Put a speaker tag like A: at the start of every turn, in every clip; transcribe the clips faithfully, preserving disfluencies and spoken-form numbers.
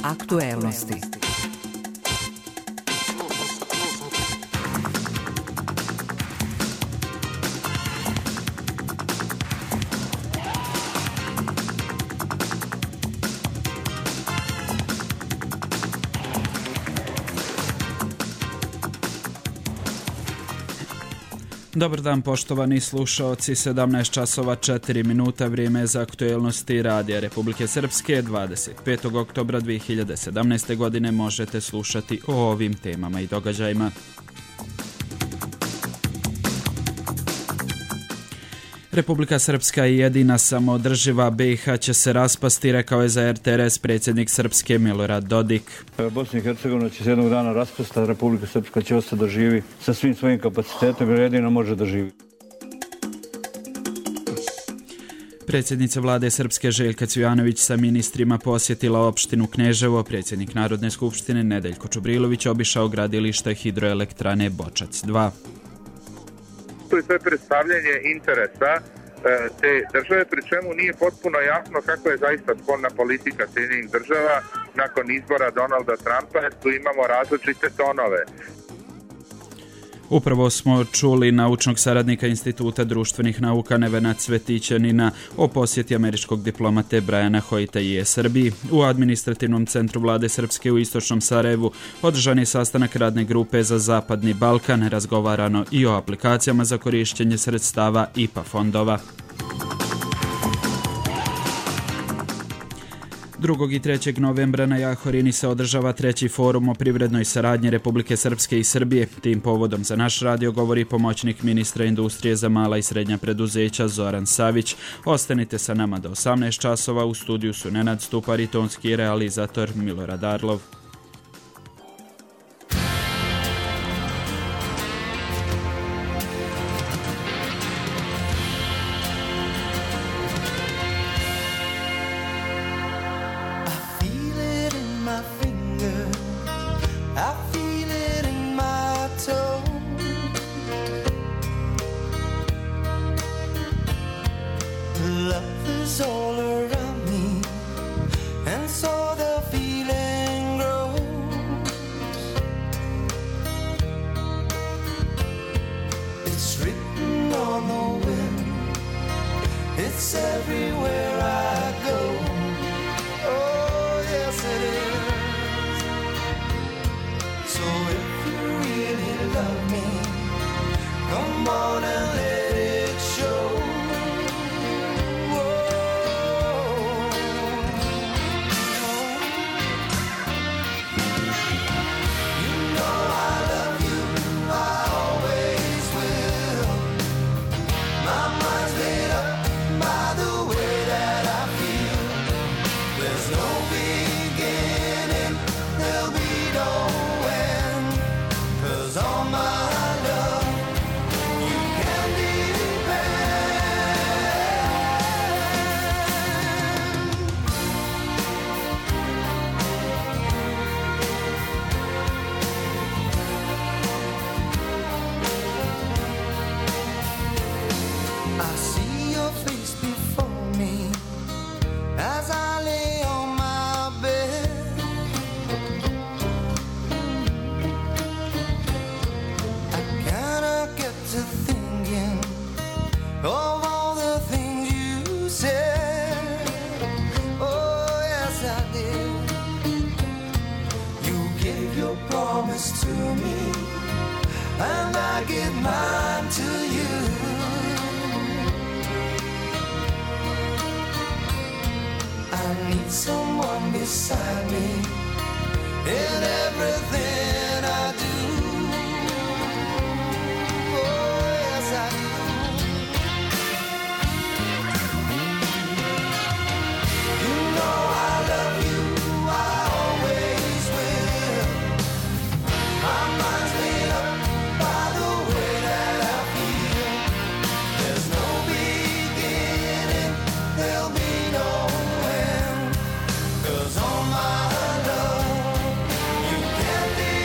A: Aktuelnosti.
B: Dobar dan poštovani slušaoci, sedamnaest časova četiri minuta, vrijeme za aktuelnosti Radija Republike Srpske. dvadeset petog oktobra dvije hiljade sedamnaeste. godine možete slušati o ovim temama i događajima. Republika Srpska je jedina samoodrživa, B i H će se raspasti, rekao je za R T R S predsjednik Srpske Milorad Dodik.
C: Bosna i Hercegovina će se jednog dana raspasti, a Republika Srpska će ostati da živi sa svim svojim kapacitetom jer jedino može da živi.
B: Predsjednica vlade Srpske Željka Cvijanović sa ministrima posjetila opštinu Kneževo. Predsjednik Narodne skupštine Nedeljko Čubrilović obišao gradilište hidroelektrane Bočac dva.
D: To je sve predstavljanje interesa te države, pri čemu nije potpuno jasno kako je zaista spoljna politika Sjedinjenih država nakon izbora Donalda Trumpa, jer tu imamo različite tonove.
B: Upravo smo čuli naučnog saradnika Instituta društvenih nauka Nevena Cvetićanina o posjeti američkog diplomate Brajana Hojtaije Srbiji. U administrativnom centru vlade Srpske u istočnom Sarajevu održan je sastanak radne grupe za Zapadni Balkan, razgovarano i o aplikacijama za korišćenje sredstava I P A fondova. drugog i trećeg novembra na Jahorini se održava treći forum o privrednoj saradnji Republike Srpske i Srbije. Tim povodom za naš radio govori pomoćnik ministra industrije za mala i srednja preduzeća Zoran Savić. Ostanite sa nama do osamnaest časova. U studiju su Nenad Stupar i tonski realizator Milorad Arlov.
E: Cause all my love you can be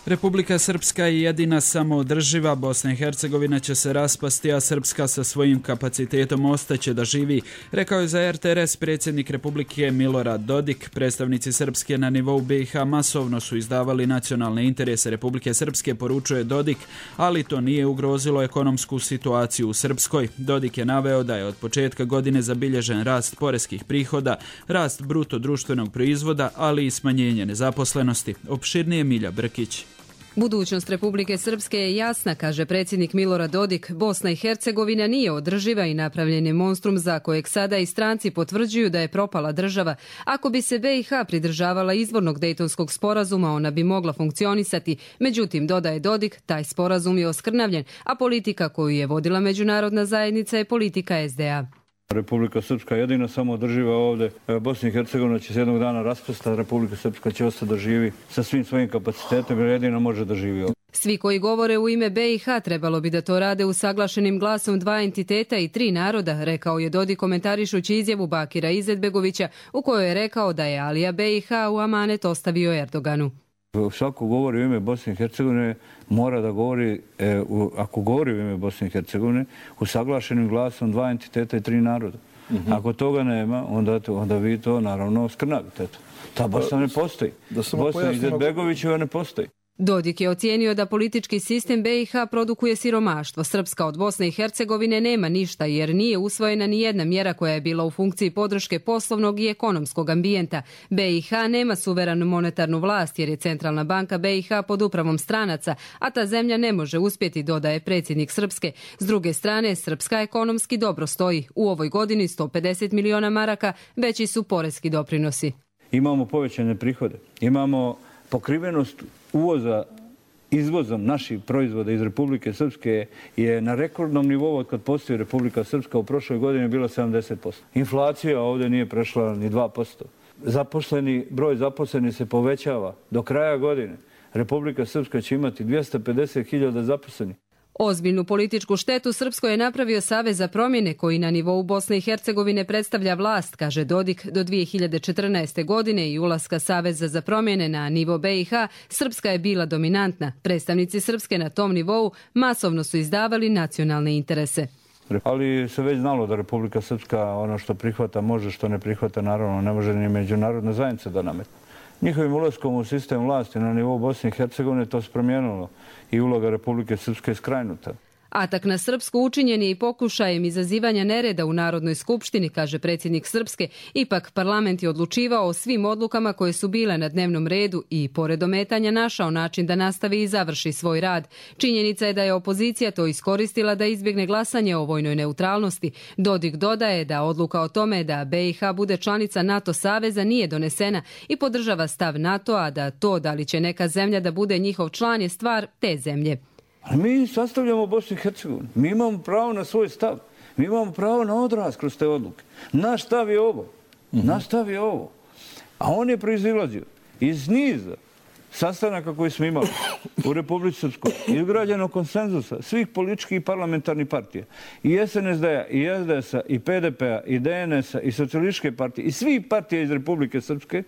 B: Republika Srpska je jedina samoodrživa, Bosna i Hercegovina će se raspasti, a Srpska sa svojim kapacitetom ostaće da živi, rekao je za er te er es predsjednik Republike Milorad Dodik. Predstavnici Srpske na nivou be i ha masovno su izdavali nacionalne interese Republike Srpske, poručuje Dodik, ali to nije ugrozilo ekonomsku situaciju u Srpskoj. Dodik je naveo da je od početka godine zabilježen rast poreskih prihoda, rast bruto društvenog proizvoda, ali i smanjenje nezaposlenosti. Opširnije Milja Brkić.
A: Budućnost Republike Srpske je jasna, kaže predsjednik Milorad Dodik. Bosna i Hercegovina nije održiva i napravljen je monstrum za kojeg sada i stranci potvrđuju da je propala država. Ako bi se be i ha pridržavala izvornog Dejtonskog sporazuma, ona bi mogla funkcionisati. Međutim, dodaje Dodik, taj sporazum je oskrnavljen, a politika koju je vodila međunarodna zajednica je politika es de a.
C: Republika Srpska je jedina samoodrživa ovdje. Bosna i Hercegovina će se jednog dana raspasti, Republika Srpska će ostati da živi sa svim svojim kapacitetom jer jedina može da živi ovdje.
A: Svi koji govore u ime be i ha trebalo bi da to rade usaglašenim glasom dva entiteta i tri naroda, rekao je Dodik komentarišući izjavu Bakira Izetbegovića u kojoj je rekao da je Alija be i ha u amanet ostavio Erdoganu.
C: Svako govori u ime Bosne i Hercegovine mora da govori, e, u, ako govori u ime Bosne i Hercegovine, usaglašenim glasom dva entiteta i tri naroda. Mm-hmm. Ako toga nema, onda, onda vi to naravno skrnavite. Ta Bosna ne postoji. Da Bosna Izetbegovićeva ne postoji.
A: Dodik je ocijenio da politički sistem be i ha produkuje siromaštvo. Srpska od Bosne i Hercegovine nema ništa jer nije usvojena ni jedna mjera koja je bila u funkciji podrške poslovnog i ekonomskog ambijenta. be i ha nema suverenu monetarnu vlast jer je Centralna banka be i ha pod upravom stranaca, a ta zemlja ne može uspjeti, dodaje predsjednik Srpske. S druge strane, Srpska ekonomski dobro stoji. U ovoj godini sto pedeset miliona maraka, veći su poreski doprinosi.
C: Imamo povećane prihode, imamo pokrivenost uvoza izvozom naših proizvoda iz Republike Srpske je na rekordnom nivou od kad postoji Republika Srpska. U prošloj godini je bila sedamdeset posto. Inflacija ovdje nije prešla ni dva posto. Zaposleni, broj zaposlenih se povećava. Do kraja godine Republika Srpska će imati dvjesto pedeset hiljada zaposlenih.
A: Ozbiljnu političku štetu Srpskoj je napravio Savez za promjene koji na nivou Bosne i Hercegovine predstavlja vlast, kaže Dodik. Do dvije hiljade četrnaeste. godine i ulaska Saveza za promjene na nivo be i ha, Srpska je bila dominantna. Predstavnici Srpske na tom nivou masovno su izdavali nacionalne interese.
C: Ali se već znalo da Republika Srpska ono što prihvata može, što ne prihvata naravno ne može ni međunarodna zajednica da nametne. Njihovim ulaskom u sistem vlasti na nivou Bosne i Hercegovine to se promijenilo i uloga Republike Srpske je skrajnuta.
A: Atak na Srpsku učinjen je i pokušajem izazivanja nereda u Narodnoj skupštini, kaže predsjednik Srpske. Ipak parlament je odlučivao o svim odlukama koje su bile na dnevnom redu i, pored ometanja, našao način da nastavi i završi svoj rad. Činjenica je da je opozicija to iskoristila da izbjegne glasanje o vojnoj neutralnosti. Dodik dodaje da odluka o tome da be i ha bude članica NATO saveza nije donesena i podržava stav NATO-a da to da li će neka zemlja da bude njihov član je stvar te zemlje.
C: Ali mi sastavljamo Bosnu i Hercegovinu. Mi imamo pravo na svoj stav. Mi imamo pravo na odraz kroz te odluke. Naš stav je ovo. Naš stav je ovo. A on je proizilazio iz niza sastanaka koji smo imali u Republici Srpskoj, izgrađenog konsenzusa svih političkih i parlamentarnih partija, i es en es de-a, i es de es-a, i pe de pe-a, i de en es-a, i socijalističke partije, i svih partija iz Republike Srpske,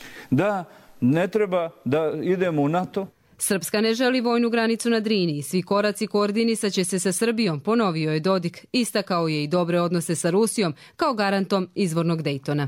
C: da ne treba da idemo u NATO.
A: Srpska ne želi vojnu granicu na Drini. Svi koraci koordinisat će se sa Srbijom, ponovio je Dodik. Istakao je i dobre odnose sa Rusijom kao garantom izvornog Dejtona.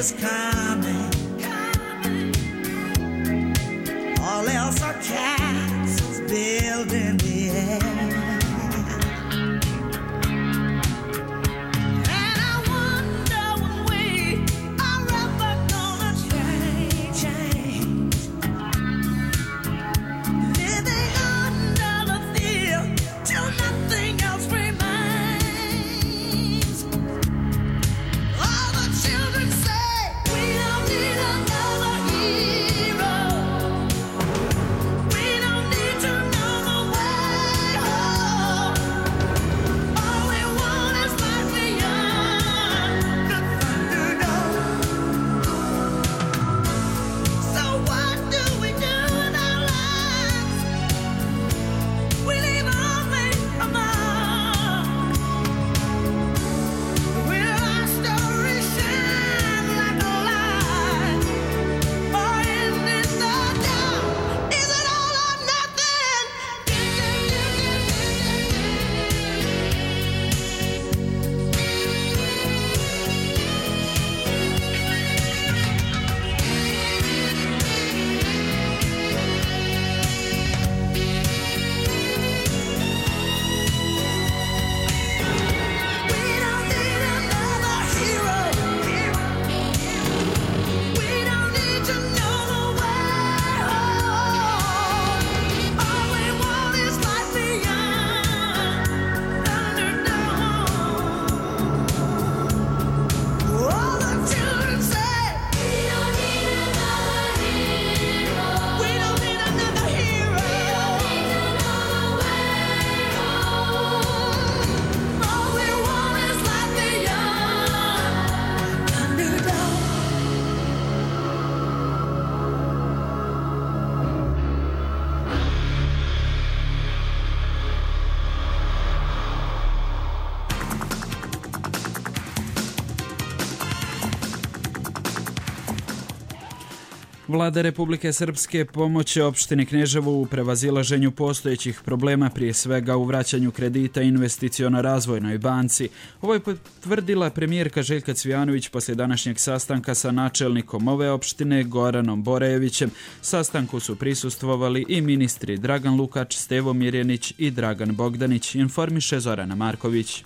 E: is coming. All else are castles built in the air.
B: Vlada Republike Srpske pomoće opštini Kneževo u prevazilaženju postojećih problema, prije svega u vraćanju kredita Investiciono-razvojnoj banci. Ovo je potvrdila premijerka Željka Cvijanović poslije današnjeg sastanka sa načelnikom ove opštine Goranom Borejevićem. Sastanku su prisustvovali i ministri Dragan Lukač, Stevo Mirjanić i Dragan Bogdanić, informiše Zorana Marković.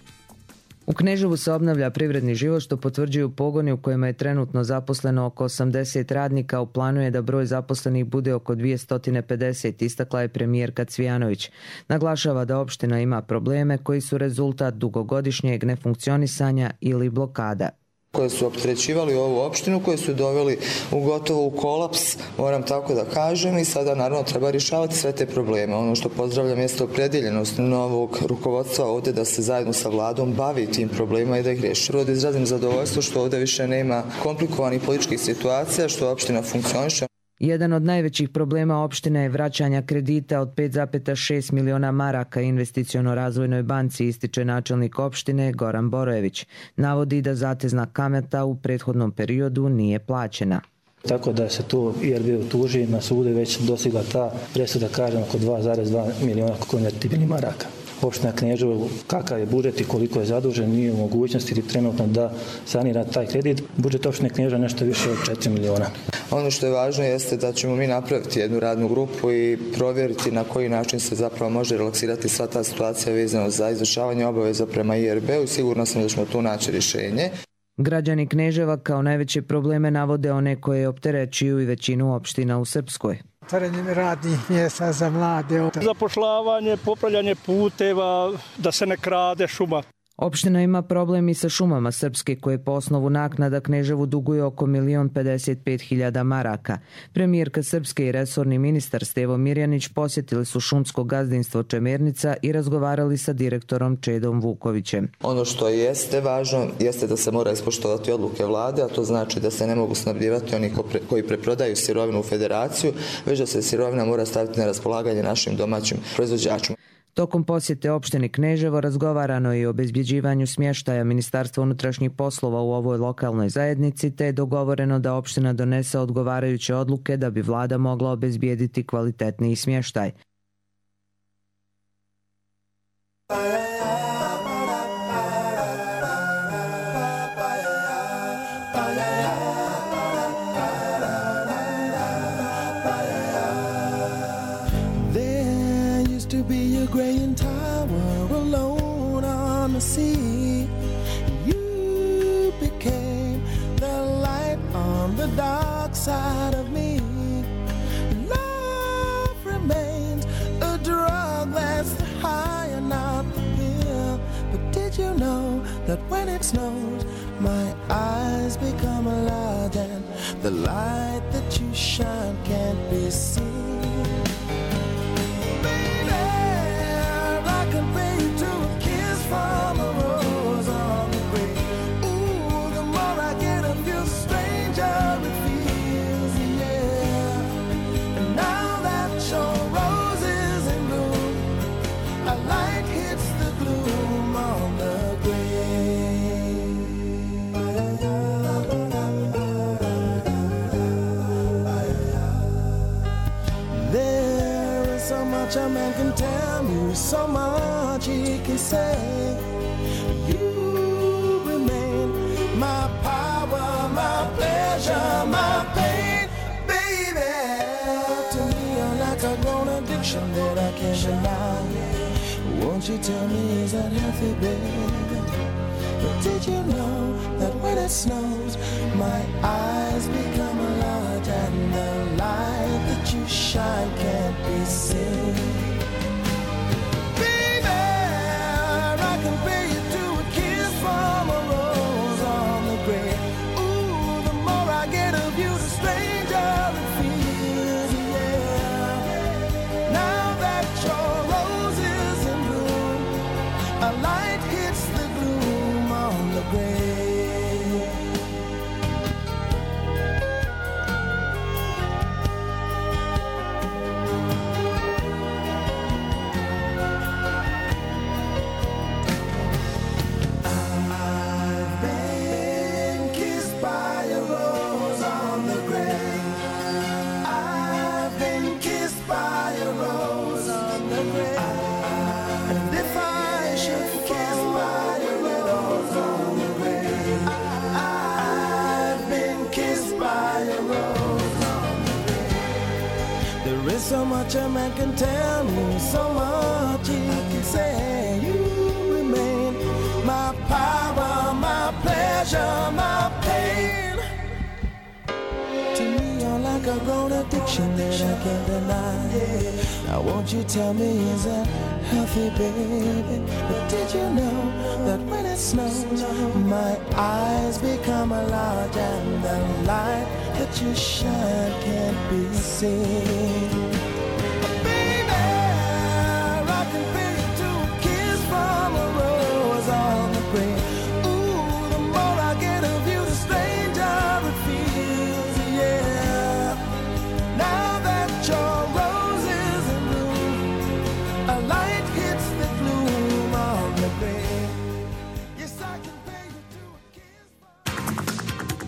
F: U Kneževu se obnavlja privredni život, što potvrđuju pogoni u kojima je trenutno zaposleno oko osamdeset radnika. U planu je da broj zaposlenih bude oko dvjesto pedeset, istakla je premijerka Cvijanović. Naglašava da opština ima probleme koji su rezultat dugogodišnjeg nefunkcionisanja ili blokada.
G: Koje su opterećivali ovu opštinu, koje su doveli u gotovo u kolaps, moram tako da kažem, i sada naravno treba rješavati sve te probleme. Ono što pozdravljam jeste opredjeljenost novog rukovodstva ovdje da se zajedno sa vladom bavi tim problemima i da ih riješi. Prvo da izrazim zadovoljstvo što ovdje više nema komplikovanih političkih situacija, što opština funkcioniše.
F: Jedan od najvećih problema opštine je vraćanja kredita od pet zarez šest miliona maraka Investiciono-razvojnoj banci, ističe načelnik opštine Goran Borojević. Navodi da zatezna kamata u prethodnom periodu nije plaćena.
H: Tako da se to I R B tuži na sudu već dostigla ta presuda, kažem, oko dva zarez dva miliona konvertibilnih maraka. Opština Kneževo, kakav je budžet i koliko je zadužen, nije u mogućnosti trenutno da sanira taj kredit. Budžet opštine Kneževo je nešto više od četiri miliona.
G: Ono što je važno jeste da ćemo mi napraviti jednu radnu grupu i provjeriti na koji način se zapravo može relaksirati sva ta situacija vezano za izvršavanje obaveza prema I R B-u. Sigurno sam da ćemo tu naći rješenje.
F: Građani Kneževa kao najveće probleme navode one koje opterećuju i većinu opština u Srpskoj.
I: Otvaranje radnih mjesta za mlade.
J: Zapošljavanje, popravljanje puteva, da se ne krade šuma.
F: Opština ima problem i sa šumama Srpske, koje po osnovu naknada Kneževu duguje oko milion pedeset pet hiljada maraka. Premijerka Srpske i resorni ministar Stevo Mirjanić posjetili su šumsko gazdinstvo Čemernica i razgovarali sa direktorom Čedom Vukovićem.
G: Ono što jeste važno jeste da se mora ispoštovati odluke vlade, a to znači da se ne mogu snabdjevati oni koji preprodaju sirovinu u federaciju, već da se sirovina mora staviti na raspolaganje našim domaćim proizvođačima.
F: Tokom posjete opštini Kneževo razgovarano je o obezbjeđivanju smještaja Ministarstva unutrašnjih poslova u ovoj lokalnoj zajednici, te je dogovoreno da opština donese odgovarajuće odluke da bi vlada mogla obezbijediti kvalitetniji smještaj.
K: that when it snows, my eyes become large and the light that you shine can't be seen. Baby, I compare you to a kiss from a rose on the grave. Ooh, the more I get of you, the stranger it feels, yeah. And now that your rose is in bloom, a light hits the gloom on the grave. There is so much a man can tell you, so much he can say. You remain my power, my pleasure, my pain, baby. To me you're like a grown addiction that I can't deny. Won't you tell me, is that healthy, baby? But did you know that when it snows, my eyes become large and the light that you shine can't be seen? Baby, I compare you to a kiss from a rose on the grave. Ooh, the more I get of you, the stranger it feels, yeah. Now that your rose is in bloom, a light hits the gloom on the grave. I've been kissed by a rose on the grave. I've been kissed by a rose on the grave. And if I should kiss by a rose on the grave, I've been kissed by a rose on the grave. There is so much a man can tell me, so much he can say. You remain my power, my pleasure, my pain. To me you're like a grown addiction that I can't deny. Now won't you tell me, is that healthy, baby? But did you know that when it snows, my eyes become large and the light that you shine can't be seen? Baby, I compare you to a kiss from a rose on the grave. Ooh, the more I get of you, the stranger it feels, yeah. Now that your rose is in bloom, a light hits the gloom on the grave. Yes, I compare you to a kiss.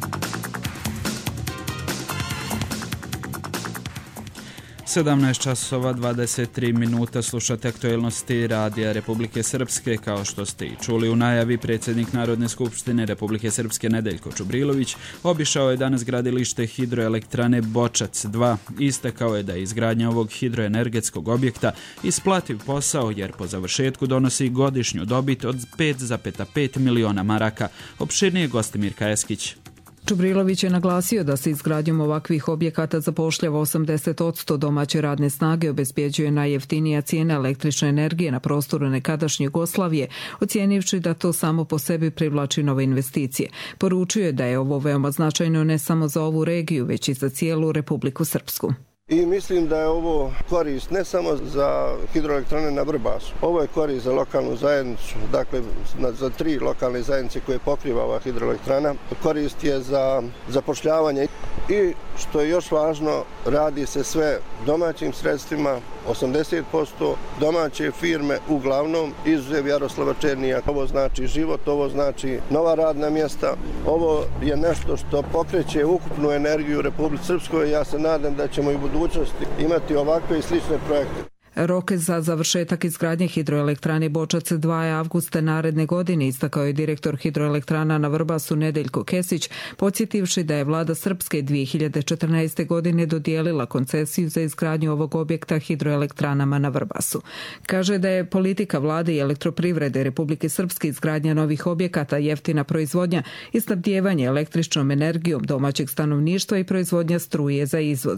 B: sedamnaest časova dvadeset tri minuta, slušate aktuelnosti Radija Republike Srpske. Kao što ste i čuli u najavi, predsjednik Narodne skupštine Republike Srpske Nedeljko Čubrilović obišao je danas gradilište hidroelektrane Bočac dva. Istakao je da je izgradnja ovog hidroenergetskog objekta isplativ posao jer po završetku donosi godišnju dobit od pet zarez pet miliona maraka. Opširnije Gostimir Kajeskić.
L: Čubrilović je naglasio da se izgradnjom ovakvih objekata zapošljava osamdeset posto domaće radne snage, obezbjeđuje najjeftinija cijena električne energije na prostoru nekadašnje Jugoslavije, ocijenivši da to samo po sebi privlači nove investicije. Poručio je da je ovo veoma značajno ne samo za ovu regiju, već i za cijelu Republiku Srpsku.
M: I mislim da je ovo korist ne samo za hidroelektrane na Vrbasu. Ovo je korist za lokalnu zajednicu, dakle za tri lokalne zajednice koje pokriva ova hidroelektrana. Korist je za zapošljavanje i što je još važno, radi se sve domaćim sredstvima, osamdeset posto domaće firme, uglavnom izuzev Jaroslava Černija. Ovo znači život, ovo znači nova radna mjesta. Ovo je nešto što pokreće ukupnu energiju u Republici Srpskoj. Ja se nadam da ćemo i u budućnosti imati ovakve i slične projekte.
L: Rok za završetak izgradnje hidroelektrane Bočac dva je avgusta naredne godine, istakao je direktor hidroelektrana na Vrbasu Nedeljko Kesić, podsjetivši da je vlada Srpske dvije hiljade četrnaeste. godine dodijelila koncesiju za izgradnju ovog objekta hidroelektranama na Vrbasu. Kaže da je politika vlade i elektroprivrede Republike Srpske izgradnja novih objekata, jeftina proizvodnja i snabdijevanje električnom energijom domaćeg stanovništva i proizvodnja struje za izvoz.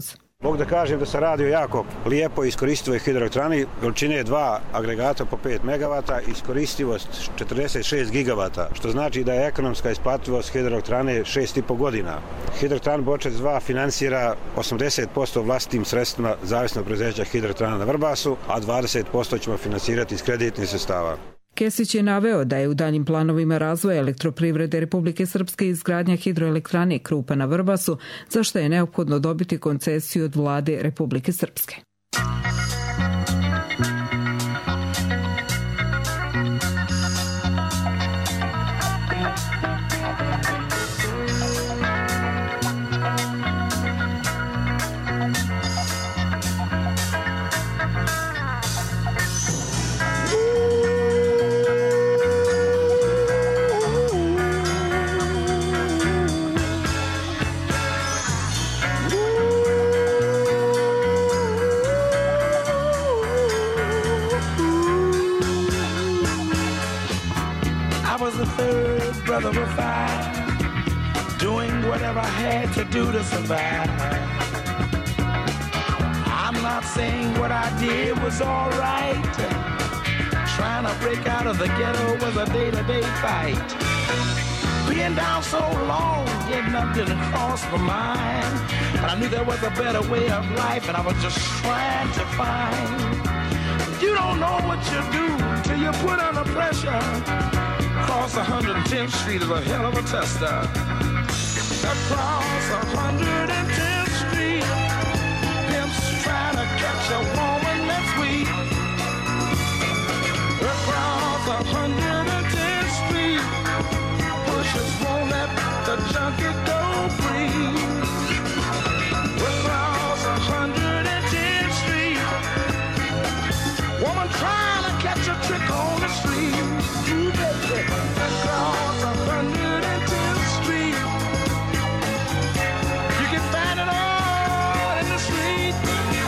N: Mogu da kažem da se radi o jako lijepo iskoristivoj hidroelektrani, veličine dva agregata po pet megavata, iskoristivost četrdeset šest gigavata, što znači da je ekonomska isplativost hidroelektrane šest i po godina. Hidroelektrana Bočac dva finansira osamdeset posto vlastitim sredstvima zavisno od preduzeća hidroelektrana na Vrbasu, a dvadeset posto ćemo finansirati iz kreditnih sredstava.
L: Kesić je naveo da je u daljim planovima razvoja elektroprivrede Republike Srpske izgradnja hidroelektrane Krupa na Vrbasu, za što je neophodno dobiti koncesiju od vlade Republike Srpske.
K: Brother of five, doing whatever I had to do to survive. I'm not saying what I did was all right. Trying to break out of the ghetto was a day-to-day fight. Being down so long, yet nothing crossed my mind. But I knew there was a better way of life, and I was just trying to find. You don't know what you do till you put under pressure. Across one hundred tenth Street is a hell of a tester. Across one hundred tenth Street, pimps trying to catch a woman that's weak. Across one hundred tenth Street, pushers won't let the junkie go free. Across one hundred tenth Street, woman trying to catch a trick on the street. Across one hundred tenth Street, you can find it all in the street.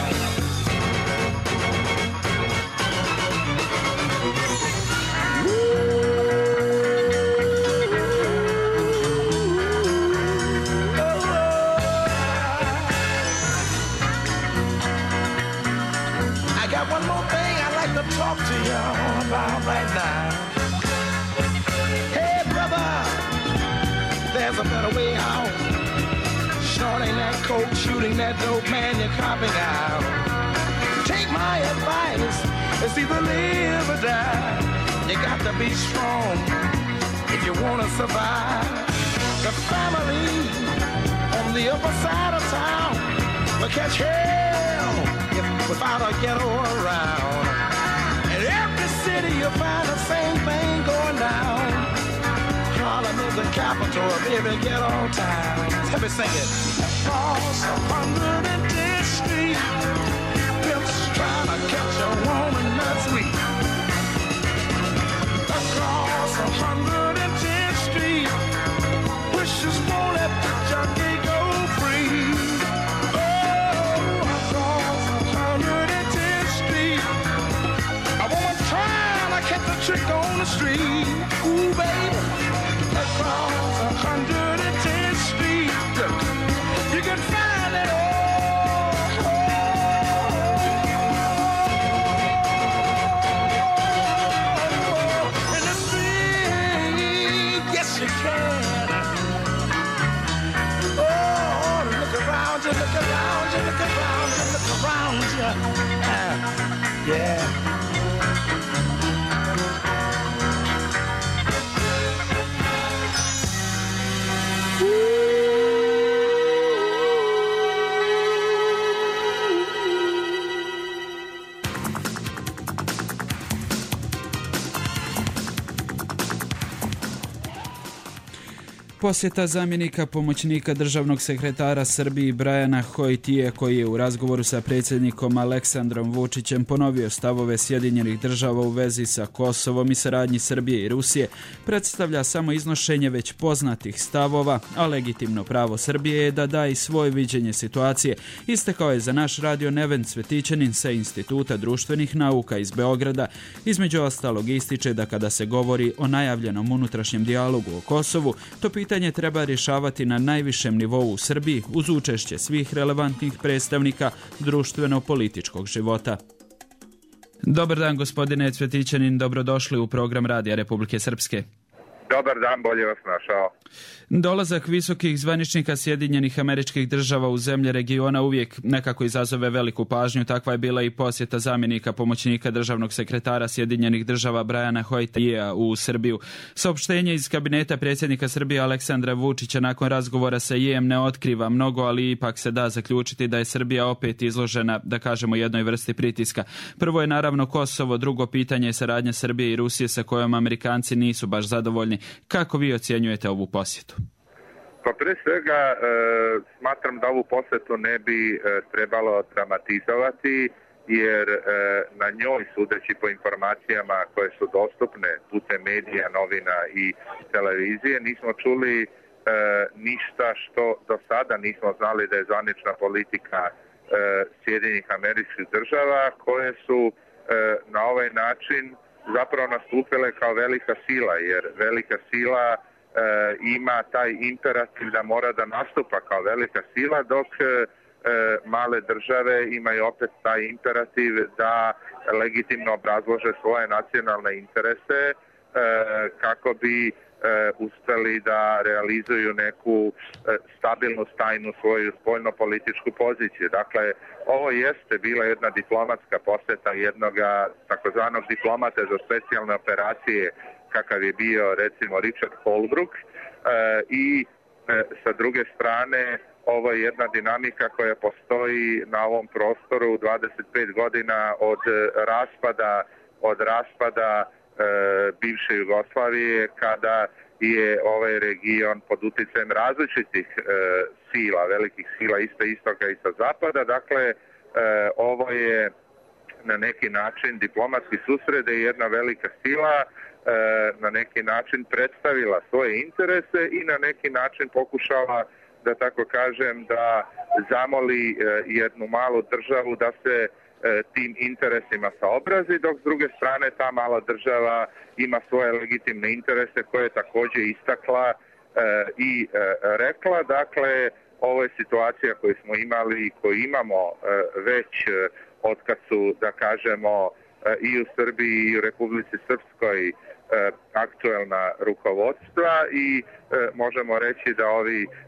K: I got one more thing I'd like to talk to you about right now. There's a better way out. Snorting that coke, shooting that dope, man, you're copping out. Take my advice, it's either live or die. You got to be strong if you want to survive. The family on the upper side of town will catch hell if, without a ghetto around. In every city you'll find the same thing going down. Harlem is the capital of every ghetto town. Let me sing it. Across one hundred tenth Street, pimps trying to catch a woman that's weak. Across one hundred tenth Street, wishes won't let the junkie go free. Oh, across one hundred tenth Street, a woman trying to catch a trick on the street. Ooh, baby. Across one hundred tenth Street, you can find it all. In the street, yes you can. Oh, look around you, look around you, look around you, look around you. Uh, yeah.
B: Posjeta zamjenika pomoćnika državnog sekretara Srbiji Brajana Hojtije, koji je u razgovoru sa predsjednikom Aleksandrom Vučićem ponovio stavove Sjedinjenih država u vezi sa Kosovom i saradnji Srbije i Rusije, predstavlja samo iznošenje već poznatih stavova, a legitimno pravo Srbije je da da i svoje viđenje situacije, istekao je za naš radio Neven Cvetićanin sa Instituta društvenih nauka iz Beograda. Između ostalog ističe da kada se govori o najavljenom unutrašnjem dijalogu o Kosovu, to pitanje pitanje treba rješavati na najvišem nivou u Srbiji uz učešće svih relevantnih predstavnika društveno-političkog života. Dobar dan, gospodine Cvetićanin, dobrodošli u program Radija Republike Srpske.
D: Dobar dan, bolje vas našao.
B: Dolazak visokih zvaničnika Sjedinjenih Američkih Država u zemlje regiona uvijek nekako izazove veliku pažnju. Takva je bila i posjeta zamjenika pomoćnika državnog sekretara Sjedinjenih Država Briana Hoyta u Srbiju. Saopštenje iz kabineta predsjednika Srbije Aleksandra Vučića nakon razgovora sa Jem ne otkriva mnogo, ali ipak se da zaključiti da je Srbija opet izložena, da kažemo, jednoj vrsti pritiska. Prvo je naravno Kosovo, drugo pitanje je saradnja Srbije i Rusije sa kojom Amerikanci nisu baš zadovoljni. Kako vi ocjenjujete ovu posjetu?
D: Pa pre svega e, smatram da ovu posjetu ne bi e, trebalo dramatizovati, jer e, na njoj, sudeći po informacijama koje su dostupne putem medija, novina i televizije, nismo čuli e, ništa što do sada nismo znali da je zvanična politika e, Sjedinjenih Američkih Država, koje su e, na ovaj način zapravo nastupile kao velika sila, jer velika sila e, ima taj imperativ da mora da nastupa kao velika sila, dok e, male države imaju opet taj imperativ da legitimno obrazlože svoje nacionalne interese e, kako bi e, uspeli da realizuju neku e, stabilnu, stajnu svoju spoljno-političku poziciju. Dakle, ovo jeste bila jedna diplomatska posjeta jednoga takozvanog diplomata za specijalne operacije, kakav je bio recimo Richard Holbrooke, e, i e, sa druge strane ovo je jedna dinamika koja postoji na ovom prostoru dvadeset pet godina od raspada od raspada e, bivše Jugoslavije, kada je ovaj region pod uticajem različitih e, sila, velikih sila iste istoka i sa zapada. Dakle, e, ovo je na neki način diplomatski susret i jedna velika sila e, na neki način predstavila svoje interese i na neki način pokušala, da tako kažem, da zamoli e, jednu malu državu da se e, tim interesima saobrazi, dok s druge strane ta mala država ima svoje legitimne interese koje je također istakla e, i e, rekla. Dakle, ovo je situacija koju smo imali i koju imamo e, već e, otkad su, da kažemo, e, i u Srbiji i u Republici Srpskoj e, aktuelna rukovodstva i e, možemo reći da ovi e,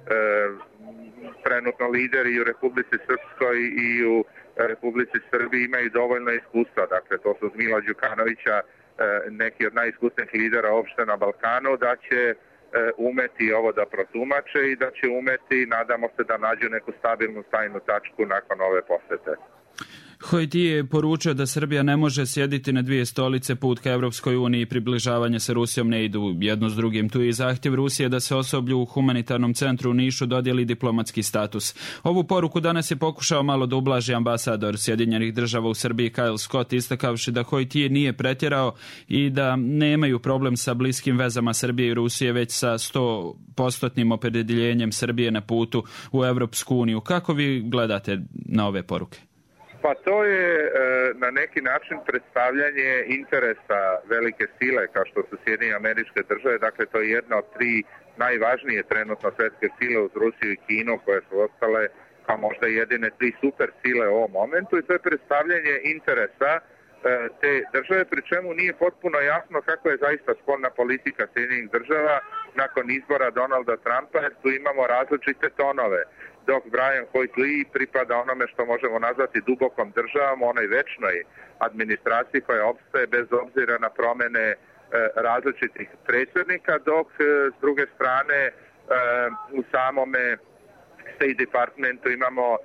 D: trenutno lideri u Republici Srpskoj i u Republici Srbiji imaju dovoljno iskustva. Dakle, to su Mila Đukanovića, neki od najiskusnijih lidera uopšte na Balkanu, da će umeti ovo da protumače i da će umeti, nadamo se, da nađu neku stabilnu stajnu tačku nakon ove posete.
B: Hoyt je poručio da Srbija ne može sjediti na dvije stolice, put ka Evropskoj uniji i približavanje sa Rusijom ne idu jedno s drugim. Tu je i zahtjev Rusije da se osoblju u humanitarnom centru u Nišu dodijeli diplomatski status. Ovu poruku danas je pokušao malo da ublaži ambasador Sjedinjenih Država u Srbiji Kyle Scott, istakavši da Hoyt nije pretjerao i da nemaju problem sa bliskim vezama Srbije i Rusije, već sa sto postotnim opredjeljenjem Srbije na putu u Evropsku uniju. Kako vi gledate na ove poruke?
D: Pa to je e, na neki način predstavljanje interesa velike sile kao što su Sjedinjene Američke Države. Dakle, to je jedna od tri najvažnije trenutno svetske sile uz Rusiju i Kinu, koje su ostale kao možda jedine tri super sile u ovom momentu, i to je predstavljanje interesa e, te države, pri čemu nije potpuno jasno kako je zaista spoljna politika Sjedinjenih Država nakon izbora Donalda Trumpa, jer tu imamo različite tonove. Dok Brian Hoyt pripada onome što možemo nazvati dubokom državom, onoj večnoj administraciji koja opstaje bez obzira na promjene e, različitih predsjednika, dok e, s druge strane e, u samome State Departmentu imamo e,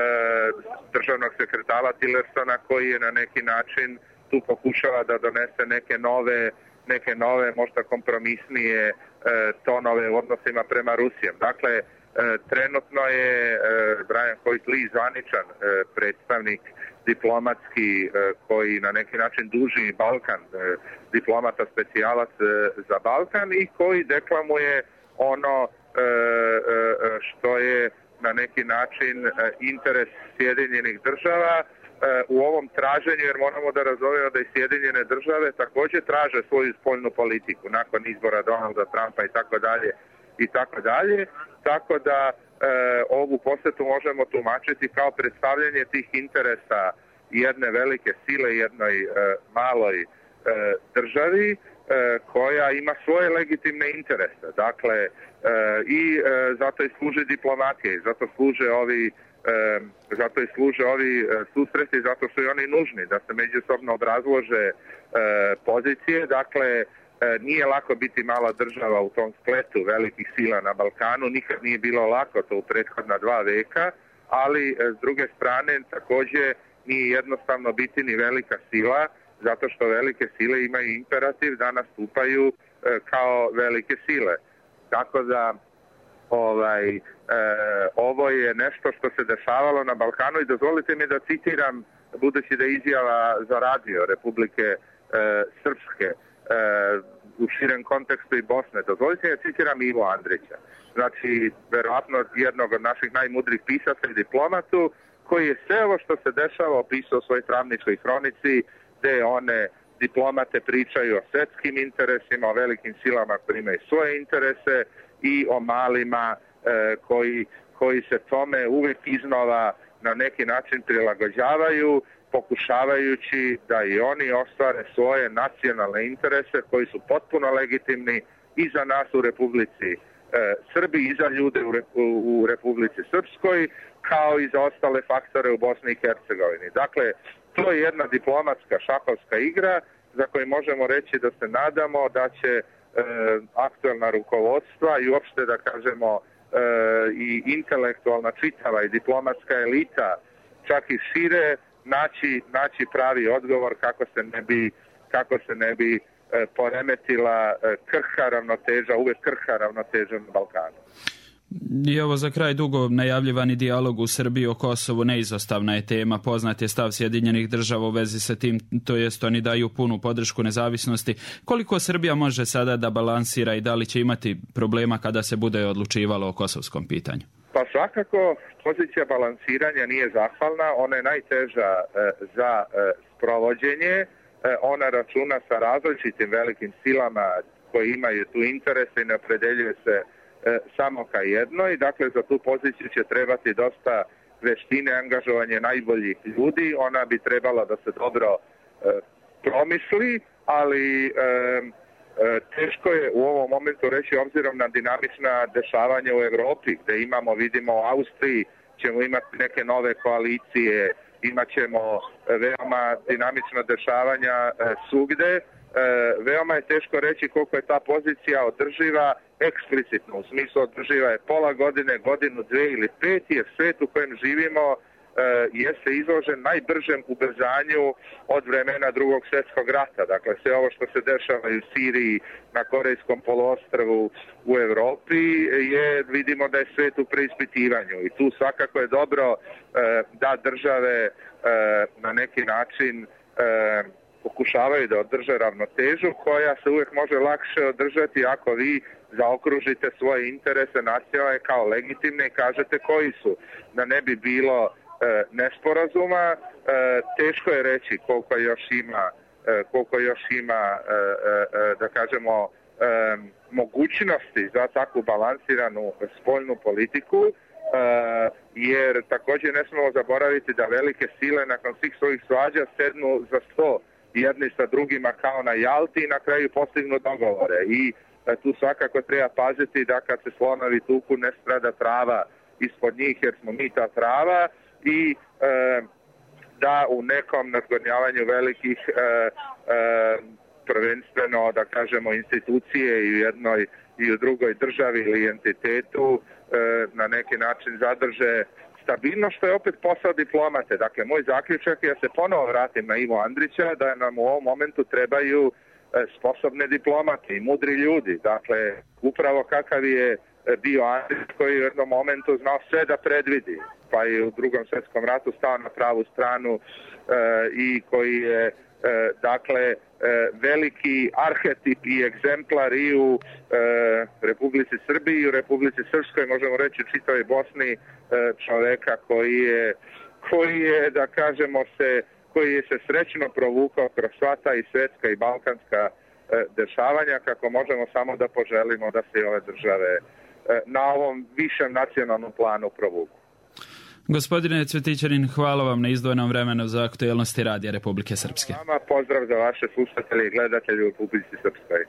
D: državnog sekretara Tillersona, koji je na neki način tu pokušava da donese neke nove, neke nove možda kompromisnije e, tonove u odnosima prema Rusijom. Dakle, E, trenutno je e, Brian Hoyt zvaničan e, predstavnik diplomatski e, koji na neki način duži Balkan, e, diplomata specijalac e, za Balkan, i koji deklamuje ono e, e, što je na neki način e, interes Sjedinjenih Država e, u ovom traženju, jer moramo da razumijemo da i Sjedinjene Države također traže svoju spoljnu politiku nakon izbora Donalda Trumpa i tako dalje. i tako dalje. Tako da e, ovu posjetu možemo tumačiti kao predstavljanje tih interesa jedne velike sile, jednoj e, maloj e, državi e, koja ima svoje legitimne interese. Dakle, e, i e, zato i služi diplomatije, zato služe ovi E, zato i služe ovi e, susreti, zato su i oni nužni da se međusobno obrazlože e, pozicije. Dakle, e, nije lako biti mala država u tom spletu velikih sila na Balkanu, nikad nije bilo lako to u prethodna dva veka, ali e, s druge strane također nije jednostavno biti ni velika sila, zato što velike sile imaju imperativ da nastupaju e, kao velike sile. Tako da Ovaj, e, ovo je nešto što se dešavalo na Balkanu i dozvolite mi da citiram, budući da je izjava za radio Republike e, Srpske e, u širem kontekstu i Bosne, dozvolite mi da citiram Ivo Andrića, znači verovatno jednog od naših najmudrih pisaca i diplomatu, koji je sve ovo što se dešava opisao u svojoj Travničkoj hronici, gde one diplomate pričaju o svetskim interesima, o velikim silama koji imaju svoje interese i o malima e, koji, koji se tome uvijek iznova na neki način prilagođavaju, pokušavajući da i oni ostvare svoje nacionalne interese koji su potpuno legitimni i za nas u Republici e, Srbiji, i za ljude u, Re, u Republici Srpskoj, kao i za ostale faktore u Bosni i Hercegovini. Dakle, to je jedna diplomatska šahovska igra za koju možemo reći da se nadamo da će E, aktualna rukovodstva i uopšte da kažemo e, i intelektualna čitava i diplomatska elita, čak i šire, naći, naći pravi odgovor kako se ne bi, kako se ne bi e, poremetila e, krhka ravnoteža, uvijek krhka ravnoteža na Balkanu.
B: I ovo za kraj, dugo najavljivani dijalog u Srbiji o Kosovu neizostavna je tema. Poznat je stav Sjedinjenih država u vezi sa tim, to jest oni daju punu podršku nezavisnosti. Koliko Srbija može sada da balansira i da li će imati problema kada se bude odlučivalo o kosovskom pitanju?
D: Pa svakako pozicija balansiranja nije zahvalna, ona je najteža e, za e, sprovođenje. E, ona računa sa različitim velikim silama koji imaju tu interese i ne opredeljuje se E, samo ka jednoj. Dakle, za tu poziciju će trebati dosta veštine, angažovanje najboljih ljudi. Ona bi trebala da se dobro e, promisli, ali e, e, teško je u ovom momentu reći obzirom na dinamična dešavanja u Evropi, gde imamo, vidimo u Austriji ćemo imati neke nove koalicije, imat ćemo veoma dinamična dešavanja e, svugde. E, veoma je teško reći koliko je ta pozicija održiva eksplicitno, u smislu održiva je pola godine, godinu, dve ili pet, jer svijet u kojem živimo e, jeste izložen najbržem ubrzanju od vremena drugog svjetskog rata. Dakle, sve ovo što se dešava i u Siriji, na Korejskom poluostrvu, u Evropi, je, vidimo da je svijet u preispitivanju. I tu svakako je dobro e, da države e, na neki način e, pokušavaju da održe ravnotežu koja se uvijek može lakše održati ako vi zaokružite svoje interese nacionalne kao legitimne i kažete koji su. Da ne bi bilo e, nesporazuma, e, teško je reći koliko još ima, e, koliko još ima e, e, da kažemo e, mogućnosti za takvu balansiranu spoljnu politiku, e, jer također ne smemo zaboraviti da velike sile nakon svih svojih svađa sednu za sto jedni sa drugima kao na Jalti i na kraju postignu dogovore. I e, tu svakako treba paziti da kad se slonovi tuku ne strada trava ispod njih, jer smo mi ta trava, i e, da u nekom nadgornjavanju velikih e, e, prvenstveno, da kažemo, institucije i u jednoj i u drugoj državi ili entitetu e, na neki način zadrže stabilnost, što je opet posao diplomate. Dakle, moj zaključak je da se ponovo vratim na Ivo Andrića, da nam u ovom momentu trebaju e, sposobne diplomate i mudri ljudi. Dakle, upravo kakav je bio Andrić, koji u jednom momentu znao sve da predvidi, pa i u drugom svjetskom ratu stao na pravu stranu e, i koji je e, dakle veliki arhetip i egzemplar i u e, Republici Srbiji i u Republici Srpskoj, možemo reći u čitavoj Bosni, e, čoveka koji je, koji je, da kažemo se, koji je se srećno provukao kroz sva ta i svjetska i balkanska e, dešavanja, kako možemo samo da poželimo da se i ove države na ovom višem nacionalnom planu provuku.
B: Gospodine Cvetićanin, hvala vam na izdvojenom vremenu za aktuelnosti Radija Republike Srpske.
D: Vama pozdrav za vaše slušatelje i gledatelje u Republici Srpskoj.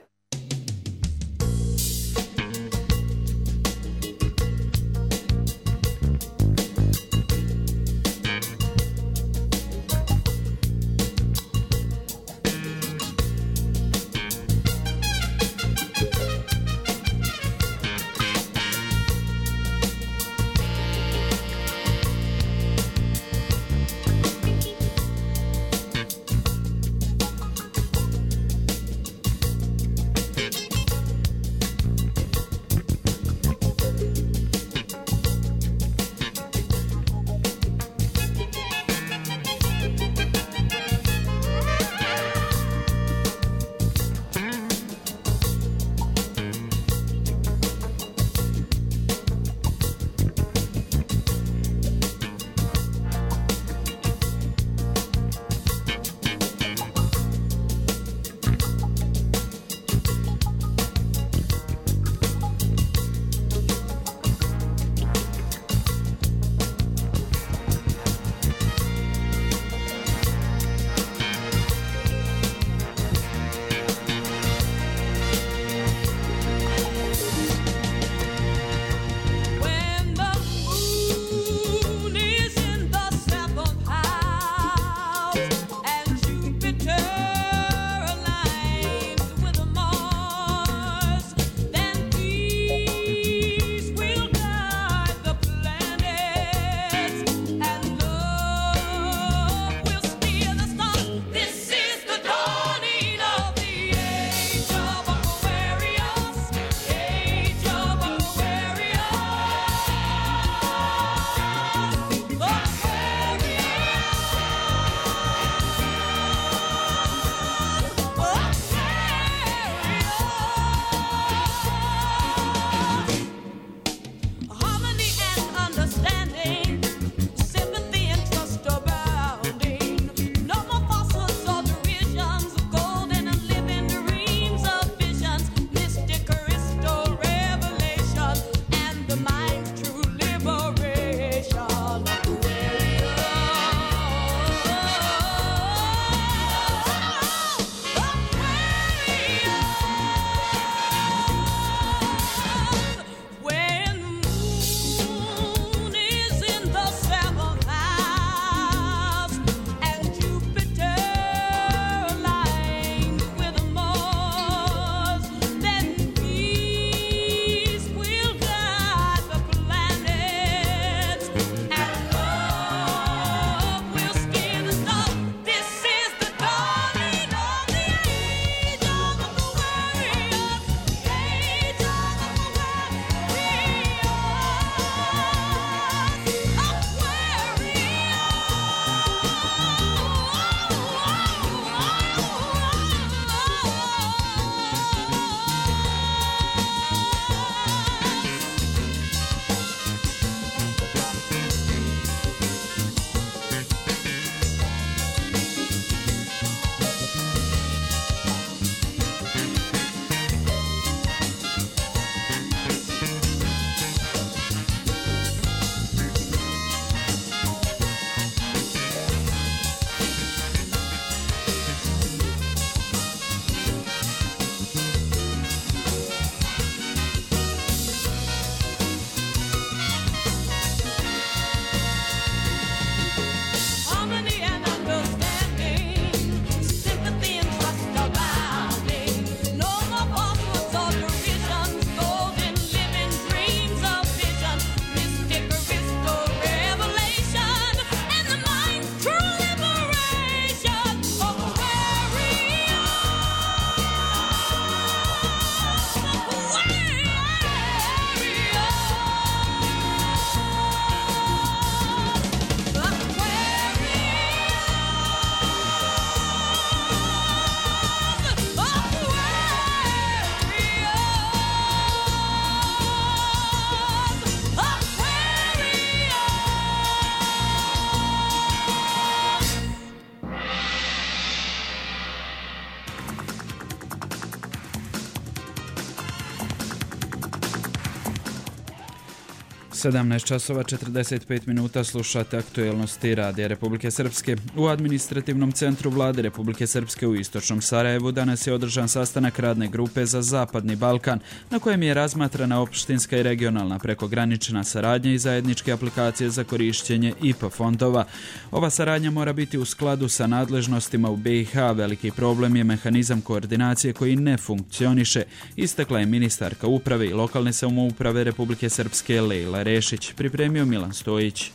B: sedamnaest časova četrdeset pet minuta slušate aktuelnosti Radija Republike Srpske. U administrativnom centru Vlade Republike Srpske u istočnom Sarajevu danas je održan sastanak radne grupe za Zapadni Balkan, na kojem je razmatrana opštinska i regionalna prekogranična saradnja i zajedničke aplikacije za korišćenje I P A fondova. Ova saradnja mora biti u skladu sa nadležnostima u B i H. Veliki problem je mehanizam koordinacije koji ne funkcioniše, istakla je ministarka uprave i lokalne samouprave Republike Srpske Lejla Rešić. Pripremio Milan Stojić.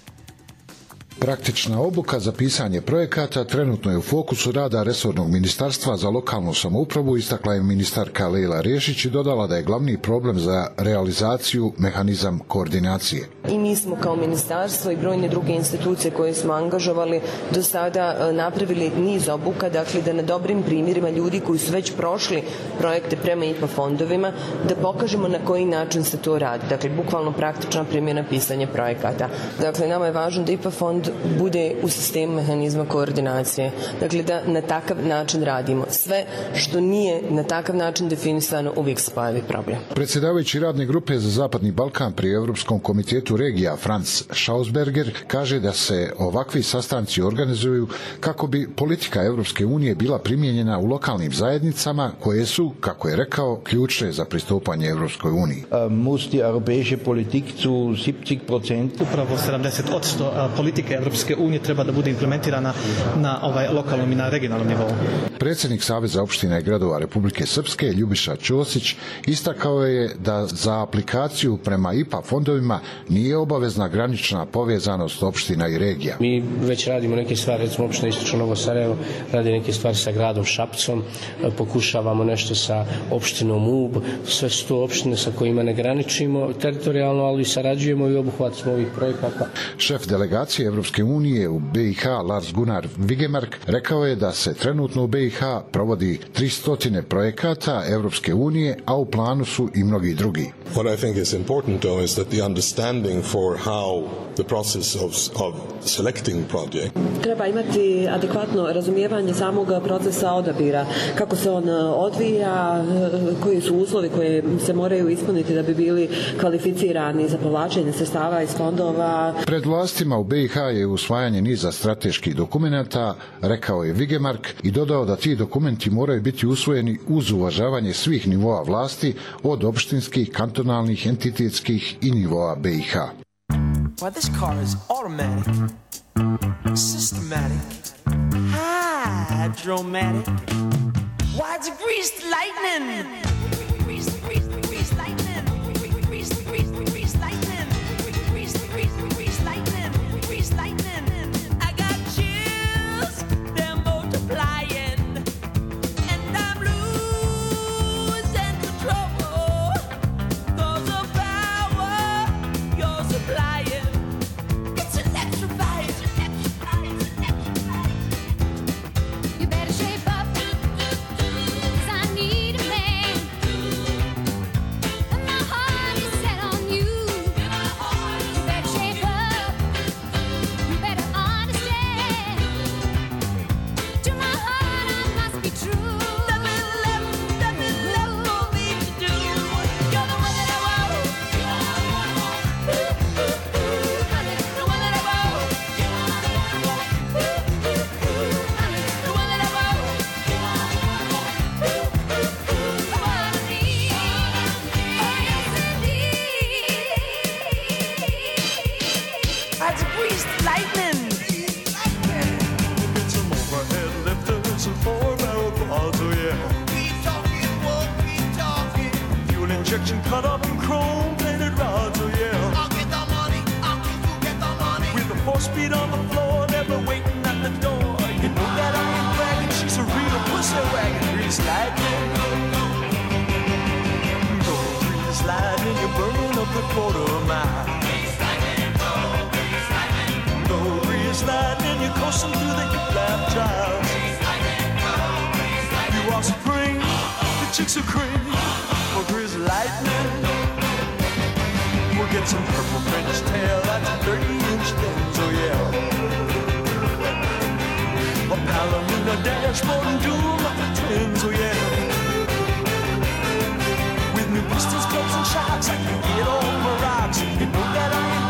O: Praktična obuka za pisanje projekata trenutno je u fokusu rada resornog ministarstva za lokalnu samoupravu, istakla je ministarka Lejla Rešić i dodala da je glavni problem za realizaciju mehanizam koordinacije.
P: I mi smo kao ministarstvo i brojne druge institucije koje smo angažovali do sada napravili niz obuka, dakle da na dobrim primjerima ljudi koji su već prošli projekte prema I P A fondovima, da pokažemo na koji način se to radi. Dakle, bukvalno praktična primjena pisanja projekata. Dakle, nama je važno da I P A fond bude u sistemu mehanizma koordinacije. Dakle, da na takav način radimo. Sve što nije na takav način definisano uvijek se pojavi problem.
O: Predsjedavajući radne grupe za Zapadni Balkan pri Europskom komitetu regija Franz Schausberger kaže da se ovakvi sastanci organizuju kako bi politika Europske unije bila primijenjena u lokalnim zajednicama koje su, kako je rekao, ključne za pristupanje Europskoj uniji.
Q: Muss die europäische Politik zu sedamdeset posto
R: upravo sedamdeset posto politike Evropske unije treba da bude implementirana na ovaj lokalnom i na regionalnom nivou.
O: Predsjednik Saveza opština i gradova Republike Srpske Ljubiša Ćosić istakao je da za aplikaciju prema I P A fondovima nije obavezna granična povezanost opština i regija.
S: Mi već radimo neke stvari, recimo opština Istočno Novo Sarajevo radi neke stvari sa gradom Šapcom, pokušavamo nešto sa opštinom Ub, sve su to opštine sa kojima ne graničimo teritorijalno, ali sarađujemo i obuhvatimo ovih projekata.
O: Šef delegacije Evropske unije u B i H Lars Gunnar Vigemark rekao je da se trenutno u B i H provodi tristo projekata Evropske unije, a u planu su i mnogi drugi.
T: What I think is important though is that the understanding for how the process of, of selecting project.
U: Treba imati adekvatno razumijevanje samog procesa odabira, kako se on odvija, koji su uslovi koje se moraju ispuniti da bi bili kvalificirani za povlačenje sredstava iz fondova.
O: Pred vlastima u B i H je usvajanje niza strateških dokumenata, rekao je Vigemark i dodao da ti dokumenti moraju biti usvojeni uz uvažavanje svih nivoa vlasti, od opštinskih, kantonalnih, entitetskih i nivoa B i H.
K: Well, this car is automatic, systematic, hydromatic. Why, it's greased lightning. Greased, greased, greased lightning. Greased, greased, greased lightning. Greased, greased, greased lightning. Greased lightning. I got chills, they're multiplying, and I'm losing control. Cause the power you're supplying, it's electrifying. You better shape up, 'cause I need a man. And my heart is set on you. You better shape up, you better understand. To my heart I must be true. Nothing left, nothing left for me to do. You're the one that I want. Ooh, ooh, ooh, honey, the one that I want. Ooh, ooh, ooh, honey, the one that I want. Ooh, ooh, ooh, the one I need. Oh, yes, indeed. That's greased lightning.
V: Get some overhead lifters and four-barrel quads, oh yeah.
K: Keep talking, won't keep talking.
V: Fuel injection cut up in chrome-plated rods, oh yeah.
K: I'll get the money, I'll get you get the money.
V: With a four-speed on the floor, never waiting at the door. You know that iron wagon, she's a real pussy wagon. Grease lightning. Go grease lightning, you're burning up the quarter mile. Go grease lightning, you're coursing through the hip-lap trials. You are spring, the chicks are cream. For grease lightning, we'll get some purple French tail, that's thirty inch things, oh yeah. A Palomino dashboard and doom of the twins, oh yeah. With new pistons, clubs and shocks, I can get on my rocks. You know that I ain't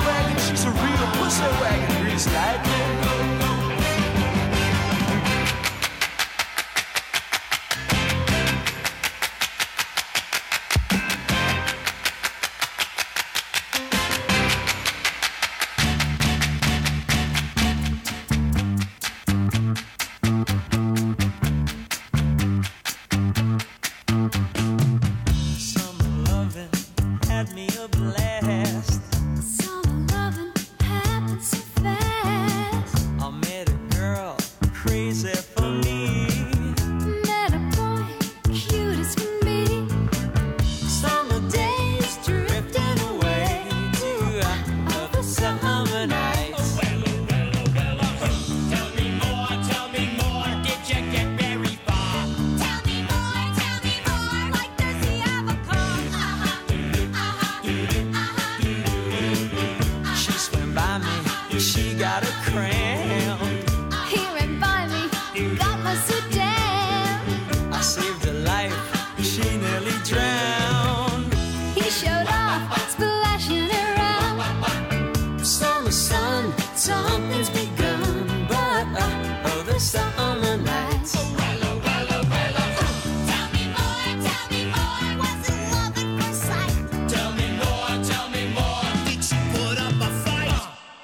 V: had me a blast. Summer loving happened so fast. I met a girl crazy for me. Met a boy cute as can be. Summer days drifting away to other summer nights. Well, well, well, tell me more, tell me more. Did you get very far? Tell me more, tell me more. Like does he have a car? Uh-huh, uh-huh, uh-huh. She swam by me, she got a cramp. He ran by me, got my suit down. I saved her life, she nearly drowned. He showed off, splashing around. Summer sun, something's begun, but uh, other summer nights. Tell me more, tell me more. Was it love at first sight? Tell me more, tell me more. Did she put up a fight?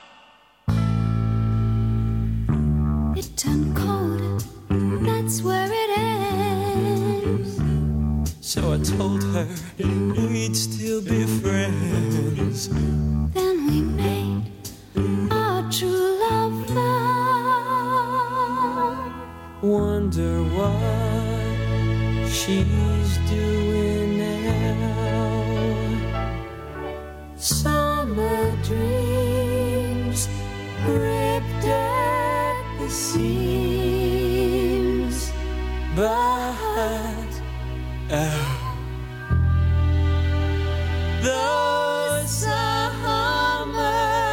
V: It turned cold, that's where it ends. So I told her we'd still be friends. Then we made our true love vow. Wonder what she's doing now. Summer dreams ripped at the seams, but oh, the summer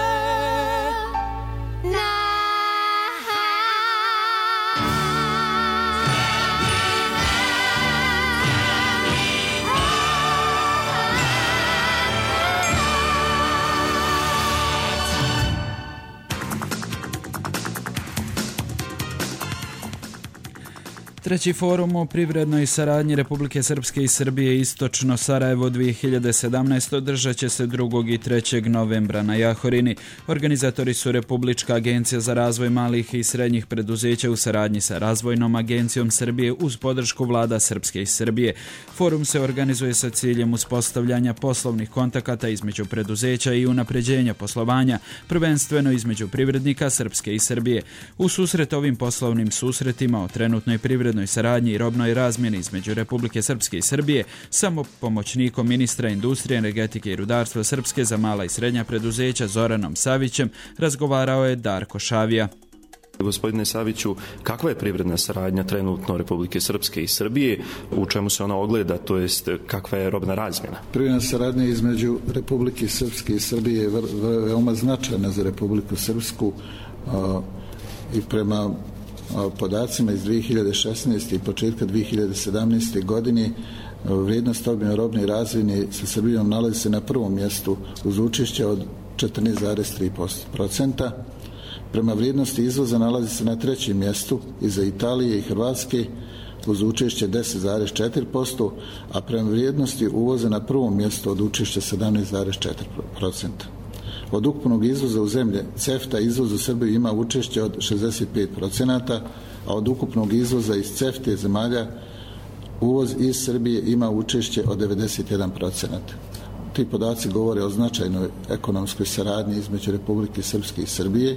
B: Treći forum o privrednoj saradnji Republike Srpske i Srbije Istočno Sarajevo dvije hiljade sedamnaeste održat će se drugog i trećeg novembra na Jahorini. Organizatori su Republička agencija za razvoj malih i srednjih preduzeća u saradnji sa Razvojnom agencijom Srbije uz podršku vlada Srpske i Srbije. Forum se organizuje sa ciljem uspostavljanja poslovnih kontakata između preduzeća i unapređenja poslovanja, prvenstveno između privrednika Srpske i Srbije. U susret ovim poslovnim susretima o trenutnoj privrednoj saradnji i robnoj razmjeni između Republike Srpske i Srbije, samo pomoćnikom ministra industrije, energetike i rudarstva Srpske za mala i srednja preduzeća Zoranom Savićem razgovarao je Darko Šavija.
A: Gospodine Saviću, kakva je privredna saradnja trenutno Republike Srpske i Srbije, u čemu se ona ogleda, to jest kakva je robna razmjena?
C: Privredna saradnja između Republike Srpske i Srbije je veoma značajna za Republiku Srpsku a, i prema a, podacima iz dvije hiljade šesnaeste i početka dvije hiljade sedamnaeste godine vrijednost obima robne razmjene sa Srbijom nalazi se na prvom mjestu uz učešće od četrnaest zarez tri procenta. Prema vrijednosti izvoza nalazi se na trećem mjestu iza Italije i Hrvatske uz učešće deset zarez četiri posto, a prema vrijednosti uvoza na prvom mjestu od učešća sedamnaest zarez četiri procenta. Od ukupnog izvoza u zemlje CEFTA izvoz u Srbiju ima učešće od šezdeset pet procenta, a od ukupnog izvoza iz CEFTA zemalja uvoz iz Srbije ima učešće od devedeset jedan procent. Ti podaci govore o značajnoj ekonomskoj saradnji između Republike Srpske i Srbije,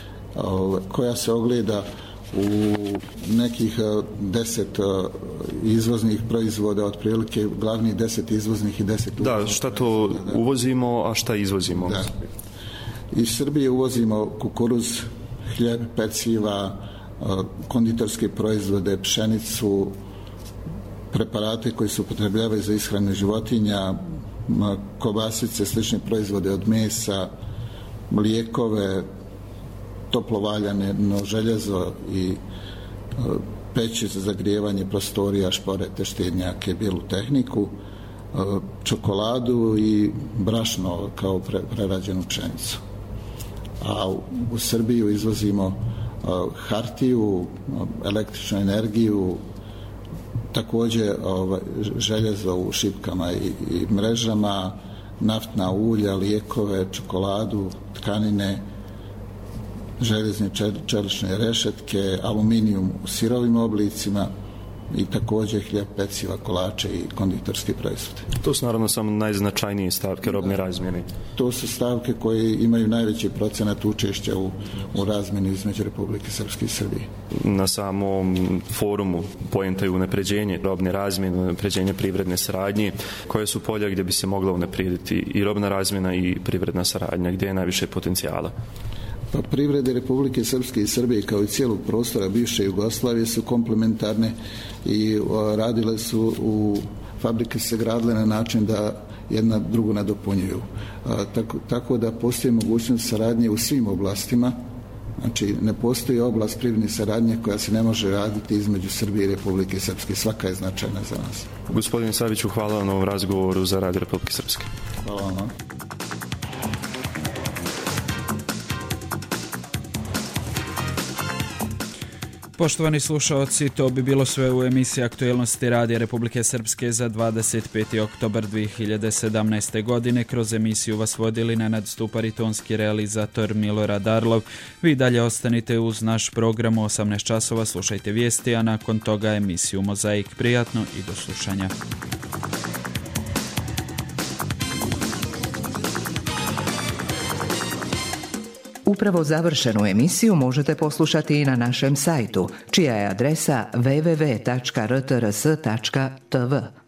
C: koja se ogleda u nekih deset izvoznih proizvoda, otprilike glavnih deset izvoznih i deset uvoznih.
A: Da, šta to uvozimo, a šta izvozimo?
C: Da. Iz Srbije uvozimo kukuruz, hljeb, peciva, konditorske proizvode, pšenicu, preparate koji se upotrebljavaju za ishranu životinja, kobasice, slične proizvode od mesa, lijekove, toplovaljane željezo i peći za zagrijevanje prostorija, šporete, štednjake, bijelu tehniku, čokoladu i brašno kao prerađenu pšenicu. A u, u Srbiju izvozimo hartiju, električnu energiju, također ovaj, željezo u šipkama i, i mrežama, naftna ulja, lijekove, čokoladu, tkanine, željezne čelične rešetke, aluminijum u sirovim oblicima, i također hljeb, peciva, kolače i konditorski proizvode.
A: To su naravno samo najznačajnije stavke robne razmjene.
C: To su stavke koje imaju najveći procenat učešća u, u razmjeni između Republike Srpske i Srbije.
A: Na samom forumu poenta je unapređenje robne razmjene, unapređenje privredne saradnje. Koje su polja gdje bi se mogla unaprijediti i robna razmjena i privredna saradnja, gdje je najviše potencijala?
C: Pa privrede Republike Srpske i Srbije kao i cijelog prostora bivše Jugoslavije su komplementarne i o, radile su u fabrike se gradile na način da jedna drugu nadopunjuju. A, tako, tako da postoji mogućnost saradnje u svim oblastima. Znači, ne postoji oblast privredne saradnje koja se ne može raditi između Srbije i Republike Srpske. Svaka je značajna za nas.
A: Gospodine Saviću, hvala vam na ovom razgovoru za Radio Republike Srpske.
C: Hvala vam.
B: Poštovani slušaoci, to bi bilo sve u emisiji Aktuelnosti Radija Republike Srpske za dvadeset peti oktobar dvije hiljade sedamnaeste. godine. Kroz emisiju vas vodili Nenad Stupar i tonski realizator Milorad Arlov. Vi dalje ostanite uz naš program u osamnaest časova, slušajte vijesti, a nakon toga emisiju Mozaik. Prijatno i do slušanja.
E: Upravo završenu emisiju možete poslušati i na našem sajtu, čija je adresa w w w tačka r t r s tačka t v.